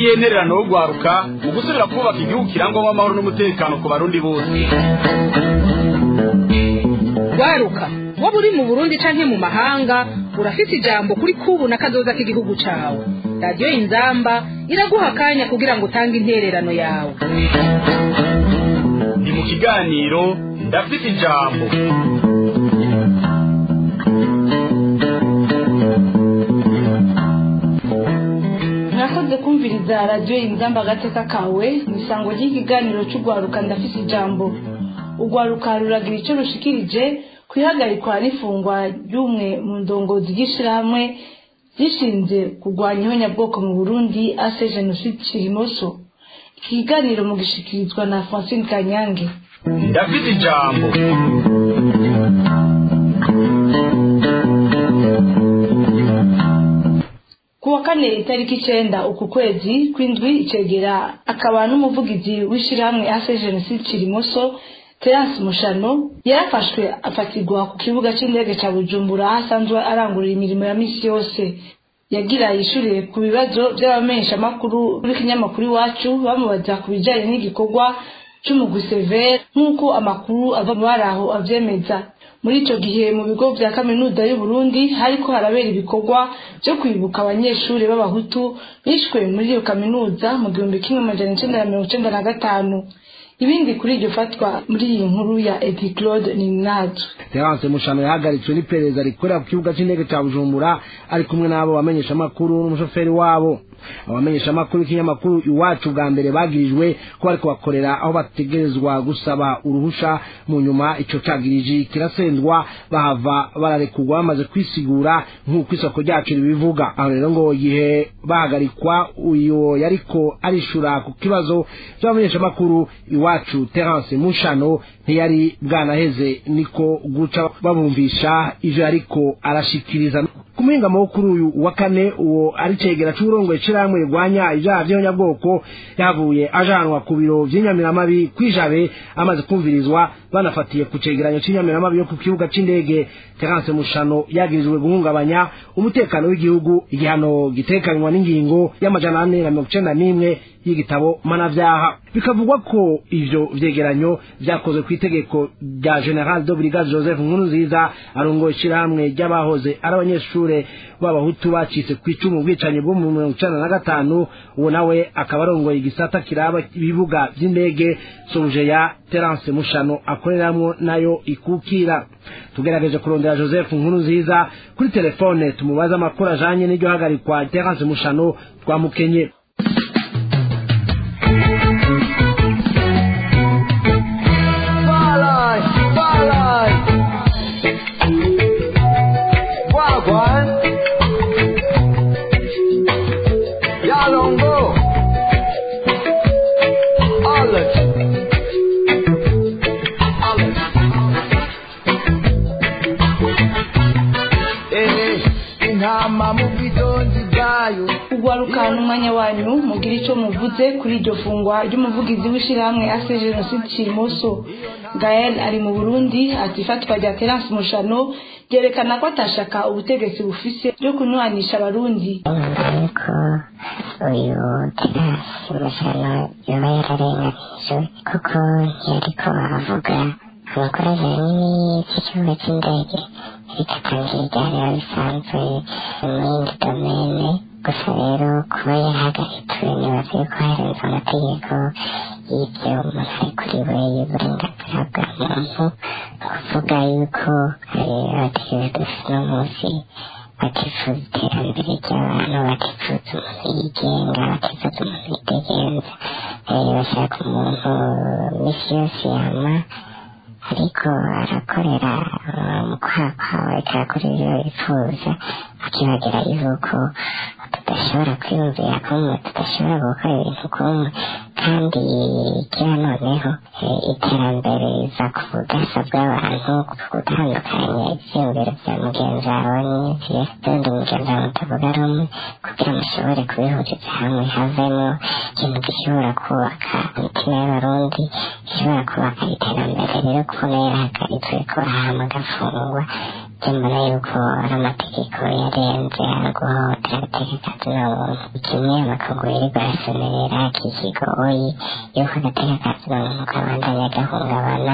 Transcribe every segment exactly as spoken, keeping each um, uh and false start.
n'intererano yo gwaruka mu gusubira kubaka igihugu kirangwamo amahoro n'umutekano ku barundi bose. Gwaruka waba uri mu Burundi canke mu mahanga urafite ijambo kuri kubu na kazoza k'igihugu cawe. Radio Inzamba iraguha akanya kugira ngo utange intererano yawe. Ni mu kiganiro ndafite ijambo. Mwakoze kumviriza Radio Inzamba gateka kawe misango y'ikiganiro cy'ugwaruka ndafite ijambo. Ugwaruka ruragira icyo rushikirije kwihagarikwa n'ifungwa ry'umwe mu ndongozi y'ishirahamwe gishinze kurwanya ihonyabwoko mu Burundi ase Genocide Kirimoso. Ikiganiro mu gishikirizwa na Francine Kanyange. Ndafite ijambo. Kuwa kane itariki icenda uku kwezi kw'indwi icegera akaba n'umuvugizi w'ishirahamwe ase Genocide Kirimoso Terence Mushano yarafashwe afatirwa ku kibuga c'indege ca Bujumbura asanzwe arangurira imirimo ya misi yose. Yagira yishure ku bibazo by'abamenyesha makuru b'ikinyamakuru Iwacu bamubaza ku bijanye n'igikorwa c'umugwi Severe nk'uko amakuru ava baraho avyemeza. Muri ico gihe mu bigo vya kaminuza y'u Burundi hariko harabera ibikorwa byo kwibuka abanyeshuri b'abahutu bishwe muri iyo kaminuza mu gihumbi kimwe amajana icenda na mirongo icenda na gatanu. Ibindi kuri iryo fatwa muri iyi nkuru ya Edi Claude Ninatu. Terence Mushano yahagaritswe n'iperereza rikorera ku kibuga c'indege ca Bujumbura ari kumwe n'abo bamenyesha makuru n'umushoferi wabo. Abamenyesha makuru ikinyamakuru Iwacu bwa mbere bagirijwe ko ariko bakorera aho bategerezwa gusaba uruhusha, mu nyuma ico cagiriji kirasendwa bahava bararekugwa bamaze kwisigura nk'uko isoko ryacu ribivuga. Aho rero ngo igihe bahagarikwa uyo yariko arishura ku kibazo cy'abamenyesha makuru Iwacu Terence Mushano ntiyari bwanaheze niko guca babumvisha ivyo yariko arashikiriza. Kumenga mukuru uyu wa kane uwo ari cegera c'urongoye ciramwe rwanya ivyaha vy'abanyabwoko yavuye ajanwa ku biro vy'inyamiramabi kwijabe amaze kumvirizwa banafatiye ku cegeranyo c'inyamiramabi yo ku kibuga c'indege. Terence Mushano yagirizwe guhungabanya umutekano w'igihugu, igihano gitekanywa n'ingingo y'amajana ane na mirongo icenda n'imwe y'igitabo mpanavyaha. Bikavugwa ko ivyo vyegeranyo vyakozwe ku itegeko rya General de Brigade Joseph Nkurunziza arongoye ciramwe ry'abahoze ari abanyeshure b'abahutu bacitse kw'icumu ubwicanyi bwo mu mirongo icenda na gatanu. Uwo nawe akaba arongoye igisata kiraba ibibuga vy'indege Sojeya Terence Mushano akoreramwo nayo ikukira. Tugerageje kurondera Joseph Nkurunziza kuri telefone tumubaza amakuru ajanye n'iryo hagarikwa Terence Mushano twamukenye. Ugwarukana umwanya wanyu mugira ico muvuze kuri iryo fungwa ry'umuvugizi w'ishirahamwe ase Genocide Kirimoso. Gael ari mu Burundi ati fatwa rya Terence Mushano ryerekana ko atashaka ubutegetsi bufise byo kunywanisha abarundi. Ariko uyu Terence Mushano yoba yararenganijwe kuko yariko aravuga amakuru ajanye n'ikibuga c'indege rikatangira ryari bisanzwe mu yindi domene. Gusa rero kuba yahagaritswe nibaza yuko harenze amategeko y'ibyo umuntu ari kuri we y'uburenganzira bwa muntu, kuvuga yuko abategetsi dufite uno munsi batifuza iterambere ry'abantu, batifuza umuntu yigenga, batifuza umuntu yitegenza, bashaka umuntu misi yose yama ariko arakorera mu kwaha kwawe akarakora ibyo yifuza, akibagira yuko tudashobora kwiyumvira kumwe, tudashobora gukora ibintu kumwe, kandi kera noneho iterambere riza ku budasa bw'abantu, gutandukanya ivyiyumviro vya mugenzi wawe n'undi mugenzi wawe mutavuga rumwe, kugira mushobore kubihuriza hamwe havemo ikintu gishobora kubaka imitima y'abarundi, gishobora kubaka iterambere. Rero kubona yarahagaritswe ko hama agafungwa mbona yuko ari amategeko yarenze ari guhohotera agateka kazina muntu kimwe amakaguru yirirwa arasemerera kikigoyi yuko agateka kazina muntu kabandanya gahungabana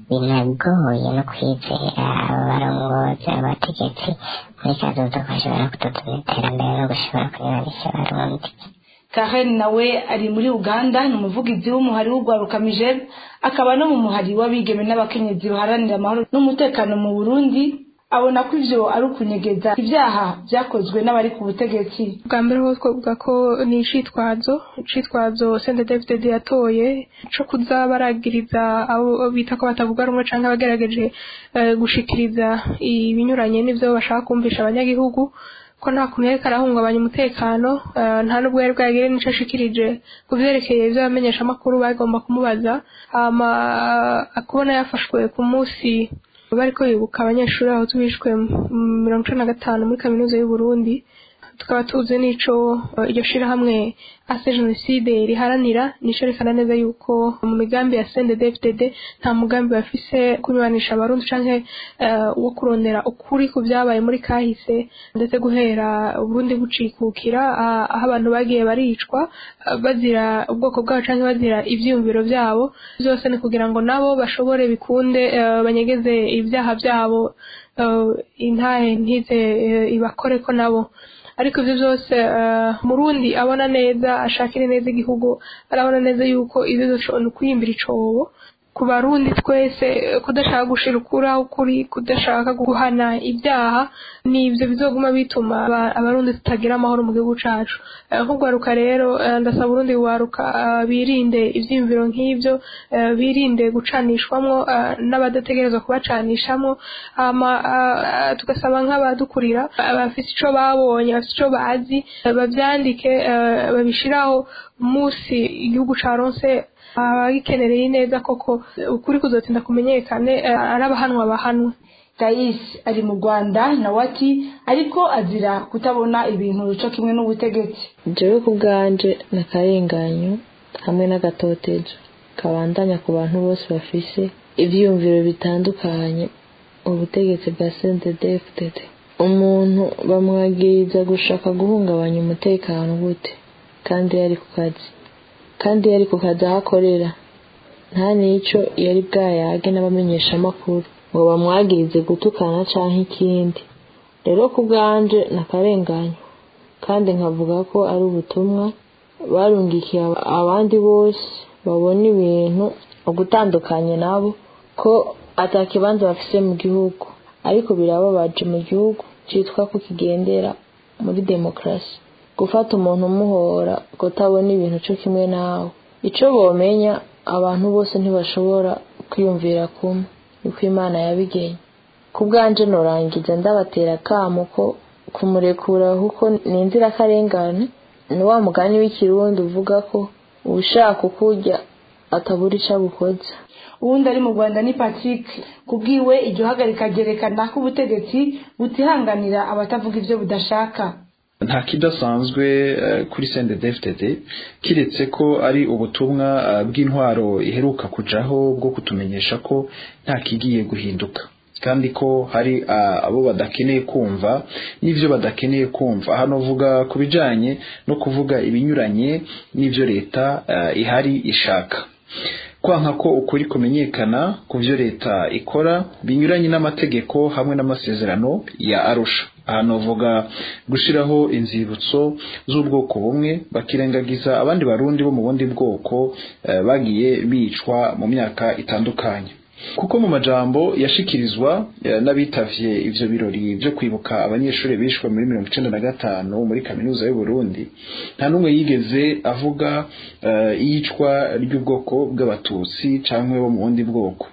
binagoye no kwizera abarongozi abategetsi muri kazoza ko bashobora kutuzanira iterambere no gushobora kunyuranisha abarundi. Karen nawe ari muri Uganda ni umuvugizi w'umuhari w'urwaruka Mijeb akaba no mu muhari w'abigeme n'abakenyezi baharanira amahoro n'umutekano mu Burundi abona ko ivyo ari ukunyegeza ibyaha byakozwe n'abari ku butegetsi. Bwa mbere ho twavuga ko ni icitwazo icitwazo C N D D F D D yatoye co kuza baragiriza abo bita ko batavuga rumwe canke abagerageje uh, gushikiriza ibinyuranye n'ivyo bashaka kumvisha abanyagihugu ko nta kuntu yariko arahungabanya umutekano uh, nta n'ubwo yari bwagire n'ico ashikirije kuvyerekeye ivyo abamenyesha amakuru bagomba kumubaza hama uh, akubona yafashwe ku musi bariko yibuka abanyeshuri aho tubishwe mirongo icenda na gatanu muri kaminuza y'u Burundi tukaba tuzi n'ico uh, iryo shirahamwe ase jenoside riharanira nisherekana neza yuko mu migambi ya C N D D F D D nta mugambi bafise kunywanisha abarundi canke uh, wo kurondera ukuri ku byabaye muri kahise ndetse guhera Burundi bucikukira uh, aho abantu bagiye baricwa uh, bazira ubwoko bwabo canke bazira ivyiyumviro byabo byose ni kugira ngo nabo bashobore bikunde uh, banyegeze ibyaha byabo uh, intahe ntize uh, ibakore ko nabo. Ariko ivyo byose uh, Murundi abona neza ashakire neza igihugu arabona neza yuko ivyo zocona kwiyimbira icobo ku Barundi twese kudashaka gushira ukura ukuri kudashaka guhana ibyaha nivyo bizoguma bituma abarundi tutagira amahoro mu gihugu cacu. Nk'ugwaruka rero ndasaba Burundi waruka birinde ivyimviro nk'ivyo birinde gucanishwamwo n'abadategerezwa kubacanishamo ama tugasaba nk'abadukurira abafite ico babonye bafite ico bazi bavyandike babishiraho musi igihugu caronse abagikenereye neza koko ukuri kuzotinda kumenyekane arabahanwa bahanwe. Thais ari mu Rwanda nawe ati ariko azira kutabona ibintu bico kimwe n'ubutegetsi. Jewe ku bwanje nakarenganyo hamwe n'agatotezo kabandanya ku bantu bose bafise ivyiyumviro bitandukanye ubutegetsi bwa C N D D F D D. Umuntu bamwagiriza gushaka guhungabanya umutekano gute kandi yari ku kazi kandi yari ku kazi ahakorera nta nico yari bwayage n'abamenyesha amakuru ngo bamwagirize gutukana canke ikindi. Rero ku bwanje nakarenganyo kandi nkavuga ko ari ubutumwa barungikiye abandi bose babona ibintu ugutandukanye nabo ko atakibanza bafise mu gihugu ariko birababaje mu gihugu citwa ko kigendera muri demokrasi gufata umuntu umuhora kutabona ibintu cyo kimwe nawe. Ico bomenya abantu bose ntibashobora kwiyumvira kumwe uko Imana yabigenye. Ku bwanje norangiza ndabatera kamo ko kumurekura kuko ninzira karengane ni wa mugani w'ikirundi uvuga ko ushaka kurya atabura ico gukoza. Uwundi ari mu Rwanda ni Patrick kubwiwe iryo hagarika ryerekana ko ubutegetsi butihanganira abatavuga ivyo budashaka. Nta kidasanzwe uh, kuri C N D D F D D kiretse ko ari ubutumwa uh, bw'intwaro iheruka kujaho bwo kutumenyesha ko nta kigiye guhinduka kandi ko hari uh, abo badakeneye kumva n'ivyo badakeneye kumva. Hano vuga kubijanye no kuvuga ibinyuranye n'ivyo leta uh, ihari ishaka kwanka ko ukuri kumenyekana ku byo leta ikora binyuranye n'amategeko hamwe n'amasezerano ya Arusha. Hano vuga gushiraho inzibutso z'ubwoko bumwe bakirengagiza abandi barundi bo mu bundi bwoko uh, bagiye bicwa mu myaka itandukanye. Kuko mu majambo yashikirizwa n'abitavye ivyo birori byo kwibuka abanyeshuri bishwe muri mirongo icenda na gatanu muri kaminuza y'u Burundi nta numwe yigeze avuga uh, iyicwa ry'ubwoko bw'abatutsi canke bo mu bundi bwoko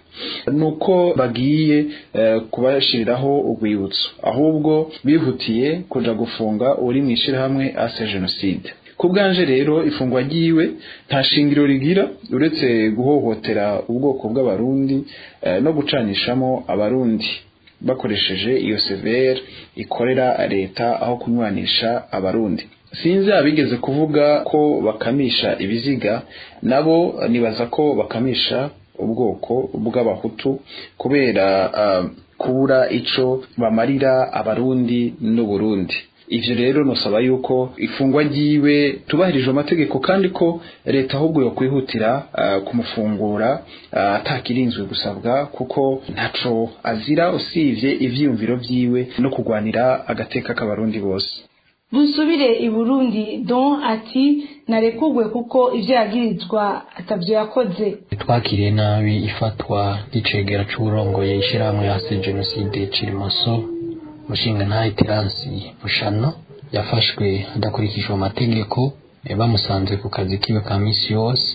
nuko bagiye uh, kubashiriraho urwibutso ahubwo bihutiye kuja gufunga uri mwishira hamwe ase jenoside. Kubwanje rero ifungwa giwe nta shingiro rigira uretse guhohotera ubwoko bw'abarundi eh, no gucanishamo abarundi bakoresheje iyo severe ikorera leta aho kunywanisha abarundi. Sinzi abigeze kuvuga ko bakamisha ibiziga nabo nibaza ko bakamisha ubwoko bw'abahutu kubera uh, kubura ico bamarira abarundi n'uburundi. Ivyo rero nosaba yuko ifungwa ryiwe tubahirije amategeko kandi ko leta ahubwo yo kwihutira uh, kumufungura atakirinzwe uh, gusabwa kuko ntaco azira usivye ivyiyumviro vyiwe no kugwanira agateka k'abarundi bose. Busubire i Burundi don ati narekugwe kuko ivyo yagirizwa atavyo yakoze. Twakiriye nabi ifatwa y'icegera c'uburongoye ishirahamwe yase genocide Cirimoso mushinga ntaye Terence Mushano yafashwe adakurikijwe amategeko bamusanze ku kazi kiwe ka misi yose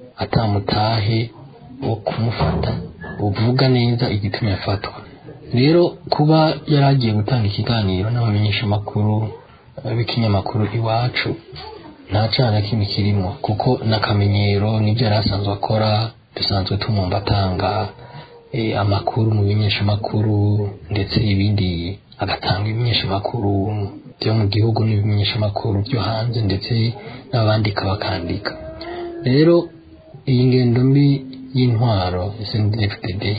atamutahe wo kumufata uvuga neza igituma yafatwa. Rero kuba yaragiye gutanga ikiganiro n'abamenyesha makuru b'ikinyamakuru Iwacu nta cana kimwe kirimo kuko nakamenyero nibyo yarasanzwe akora. Dusanzwe tumumva atanga e, amakuru mu bimenyesha makuru ndetse ibindi agatanga ibimenyesha makuru byo mu gihugu n'ibimenyesha makuru byo hanze ndetse n'abandika bakandika. Rero iyi ngendo mbi y'intwaro S N D F D D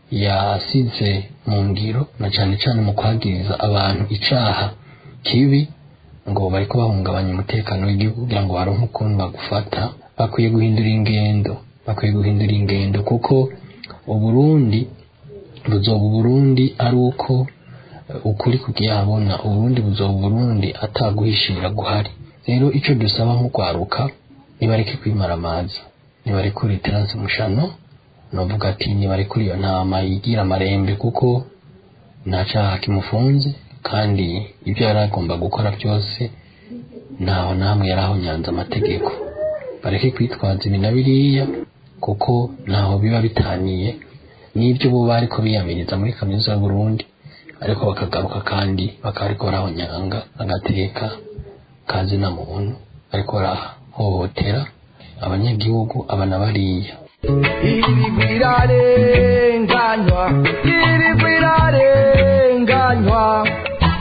yasize mu ngiro na cyane cyane mu kwagiriza abantu icaha kibi ngo bariko bahungabanya umutekano w'igihugu kugira ngo baronke ukuntu bagufata. Bakwiye guhindura ingendo bakwiye guhindura ingendo kuko uburundi buzoba uburundi ari uko ukuri kugihabona. Uburundi buzoba uburundi ataguhishira guhari. Rero ico dusaba nko kwaruka nibareke kwimara amazi, nibarekure Terence Mushano, novuga ati nibarekure iyo ntama yigira amarembe kuko nta caha kimufunze kandi ibyo yaragomba gukora byose ntaho namwe yaraho nyanza amategeko. Bareke kwitwaza ibi na biriya kuko ntaho biba bitaniye n'ibyo bo bariko biyamiriza muri kaminuza y'u Burundi, ariko bakagaruka kandi bakariko baraho nyanga agateka kazi na muntu ariko barahohotera abanyagihugu abana bariya. Irigwirarenganywa irigwirarenganywa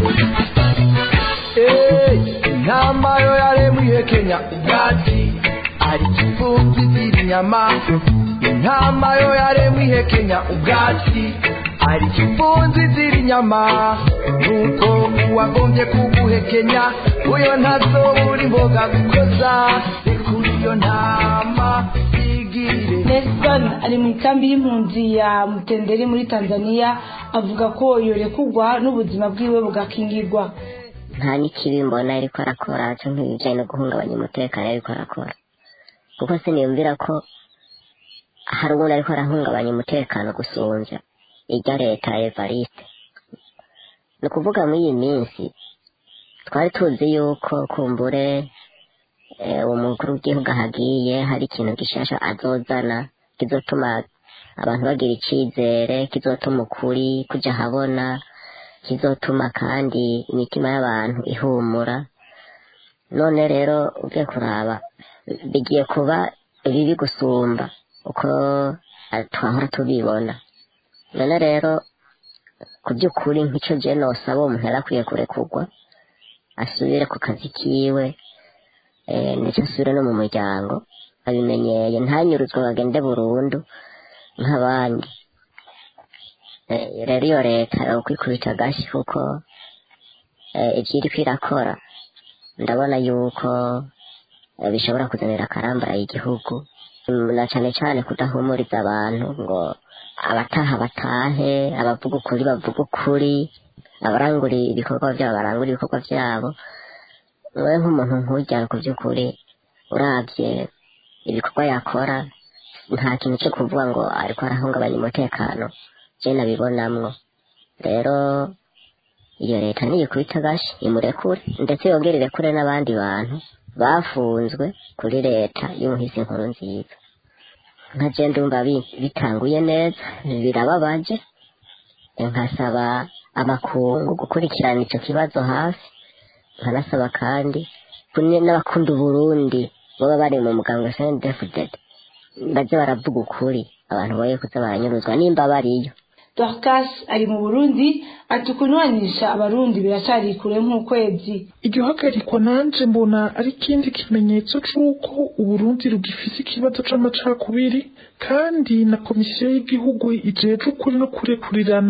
intama yo yaremwiye Kenya ubwatsi ari kivumbi z'inyama. Intama yo yaremwiye Kenya ubwatsi ari kivunzi z'inyama. Nuko uwagombye kuguhekenya uyo ntazobura imboga gukoza kuri iyo ntama igire. Nelson ari mu kambi y'impunzi ya Mutenderi muri Tanzania avuga ko yorekugwa n'ubuzima bwiwe bugakingirwa. Nta n'ikibi mbona ariko arakora cyo nk'ibijyanye no guhungabanya umutekano ariko arakora kuko siniyumvira ko hari umuntu ariko arahungabanya umutekano gusonja irya leta ya Evariste. Ni ukuvuga muri iyi minsi twari tuzi yuko kumbure umukuru w'igihugu ahagiye hari ikintu gishasha azozana kizotuma abantu bagira icizere, kizotuma ukuri kuja habona, kizotuma kandi imitima y'abantu ihumura. None rero ugiye kuraba bigiye kuba bibi gusumba uko twahora tubibona. None rero ku by'ukuri nk'icyo je nosaba umuntu yarakwiye kurekurwa asubire ku kazi kiwe ndetse asubire no mu muryango abimenyeye, ntanyuruzwe bagende burundu nk'abandi. Rero iyo leta yokwikubita agashi kuko ibyo iriko irakora ndabona yuko bishobora kuzanira akarambaraye igihugu, na cyane cyane kudahumuriza abantu ngo abataha batahe, abavuga ukuri bavuga ukuri, abarangura ibikorwa byabo barangura ibikorwa byabo. Wowe nk'umuntu nk'ujya ku by'ukuri urabye ibikorwa yakora nta kintu cyo kuvuga ngo ariko arahungabanya umutekano je nabibonamwo. Rero iyo leta niyikubita agashi imurekure ndetse yongerere kure n'abandi bantu bafunzwe kuri leta y'umuhisi nkuru nziza. Nka je ndumva bitanguye neza birababaje, nkasaba amakungu gukurikirana icyo kibazo hafi, nkanasaba kandi n'abakunda Burundi baba bari mu mugango S N D F D D baje baravuga ukuri abantu boye kuza baranyuruzwa nimba bariyo. Dorcas ari mu Burundi ati kunwanisha abarundi biracari kure nk'ukwezi. Iryo hagarikwa nanje mbona ari ikindi kimenyetso c'uko Uburundi rugifise ikibazo c'amacakubiri, kandi na komisiyo y'igihugu ijeje ukuri no kurekurirana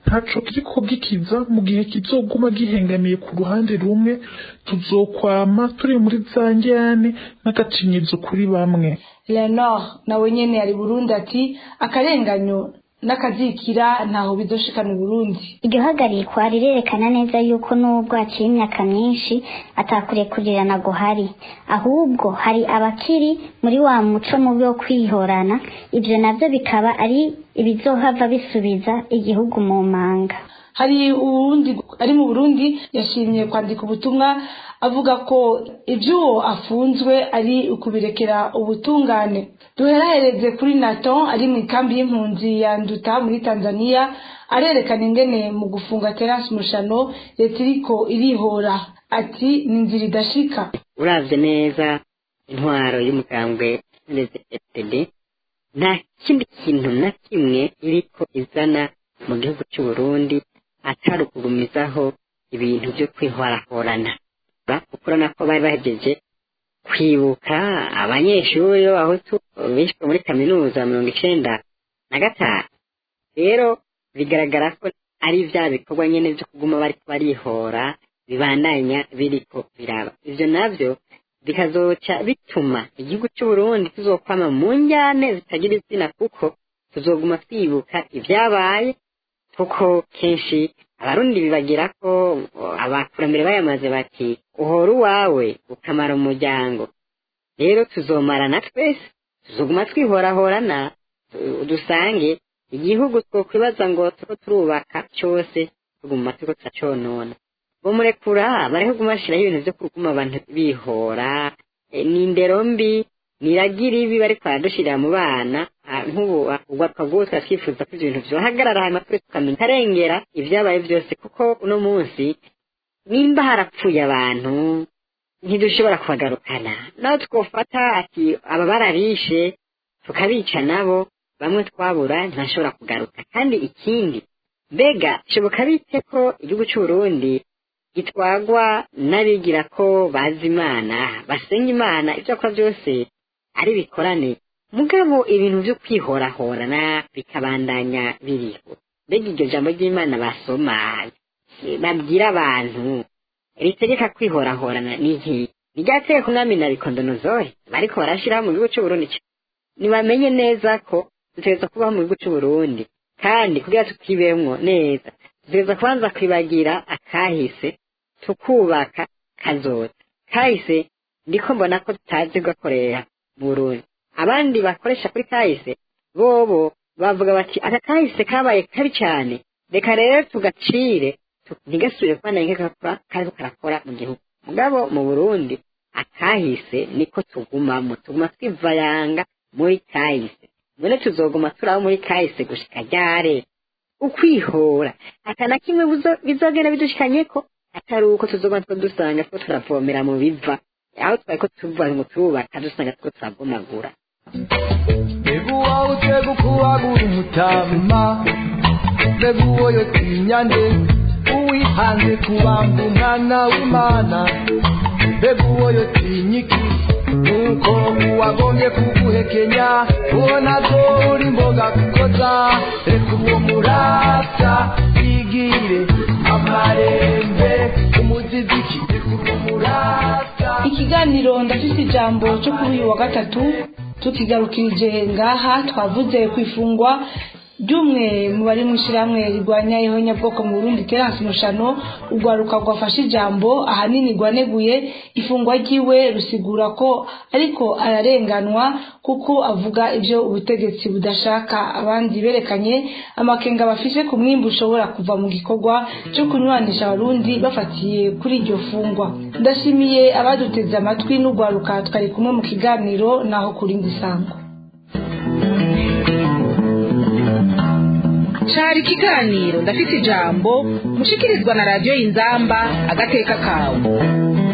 ntaco kiriko gikiza mu gihe kizoguma gihengamiye ku ruhande rumwe tuzokwama turi muri za njyane n'agacinyizo kuri bamwe. Leonor nawe nyene yari Burundi ati akarenganyo n'akazikira ntaho bizoshika mu Burundi. Iryo hagarikwa rirerekana neza yuko nubwo haciye imyaka myinshi atakurekurirana guhari, ahubwo hari abakiri muri wa muco mubi wo kwihorana, ivyo navyo bikaba ari ibizohava bisubiza igihugu mu manga. Hari uwundi ari mu Burundi yashimye kwandika ubutumwa avuga ko ivyuwo afunzwe ari ukubirekera ubutungane. Duherahereze kuri Nathan ari mu kambi y'impunzi ya Nduta muri Tanzania, arerekana ingene mu gufunga Terence Mushano leta iriko irihora, ati ni inzira idashika. Uravye neza intwaro y'umugambwe N D F D nta kindi kintu na kimwe iriko izana mu gihugu cy'u Burundi atari ukugumizaho ibintu byo kwihorahorana. Bakurana ko bari bahejeje kwibuka abanyeshuri b'abahutu bishwe muri kaminuza mirongo icenda na gatanu. Rero bigaragara ko ari vya bikorwa nyene vyo kuguma bari barihora bibandanya biriko biraba. Ivyo navyo bikazoca bituma igihugu cy'u Burundi tuzokwama mu njyane zitagira izina, kuko tuzoguma twibuka ivyabaye, kuko kenshi abarundi bibagira ko abakurambere bayamaze bati uhora uwawe ukamara umuryango. Rero tuzomarana twese, tuzoguma twihorahorana, dusange igihugu twokwibaza ngo turiko turubaka cyose tuguma turiko turaconona. Bomurekura bariho guma bashiraho ibintu vyo kuguma abantu bihora, e, ni indero mbi, niragira ibi bariko baradushirira mu bana. Nk'ubu ugwapfa bwose twifuza ko ibintu vyohagarara hanyuma twese tukamenya karengera ivyabaye vyose, kuko uno munsi nimba harapfuye abantu ntidushobora kubagarukana. Naho twofata ati aba barabishe tukabica nabo bamwe twabura ntashobora kugaruka. Kandi ikindi, mbega shoboka bite ko igihugu cy'u Burundi gitwagwa n'abigira ko bazi Imana, basenga Imana, ivyo akora byose ari bikorane, mugabo ibintu vyo kwihorahorana bikabandanya biriho? Mbega iryo jambo ry'Imana basoma babwira abantu ritegeka kwihorahorana n'iki? Niryategeka umwami na Bikondonozohe bariko barashiraho mu gihugu cy'u Burundi. Nibamenye neza ko dutegerezwa kubaho mu gihugu cy'u Burundi, kandi kugira tukibemwo neza dutegerezwa kubanza kwibagira akahise tukubaka kazoza. Kahise ndiko mbona ko tutazi gakorera mu Burundi. Abandi bakoresha kuri kahise bobo bavuga bati aka kahise kabaye kabi cyane, reka rero tugacire ntigasubire kubana ingekakora kariko karakora mu gihugu. Mugabo mu Burundi akahise niko tugumamo, tuguma twivayanga muri kahise. None tuzoguma turaho muri kahise gushika ryare? Ukwihora atana kimwe bizogenda bidushikanyeko atari uko tuzoguma two dusanga two turavomera mu biva aho twariko tuva ngo turubaka dusanga two turavomagura. Beguwa utego kuwagura umutama, beguwo yo tinyande uwihanze kubamba umwana w'Imana, beguwo yo tinyiki nuko uwagombye kuguhekenya ubona ko uri mboga kukoza. Reka uwo murata igire amarembe umuziziki, reka uwo murata. Ikiganiro ndafise ijambo cyo kuri uyu wa gatatu tukigarukirije ngaha. Twavuze kwifungwa Dumwe mu bari mushiramwe rigwanya ihonyabwoko mu Burundi Terence Mushano, ugwaruka gwafashe ijambo ahanini gwaneguye ifungwa ryiwe, rusigura ko ariko ararenganwa kuko avuga ivyo ubutegetsi budashaka. Abandi berekanye amakenga bafise ku mwimbu ushobora kuva mu gikorwa cyo kunywanisha abarundi bafatiye kuri iryo fungwa. Ndashimiye abaduteze amatwi n'ugwaruka twari kumwe mu kiganiro naho kurindi sango. Cari ikiganiro ndafite ijambo mushikirizwa na Radio Inzamba agateka kawe.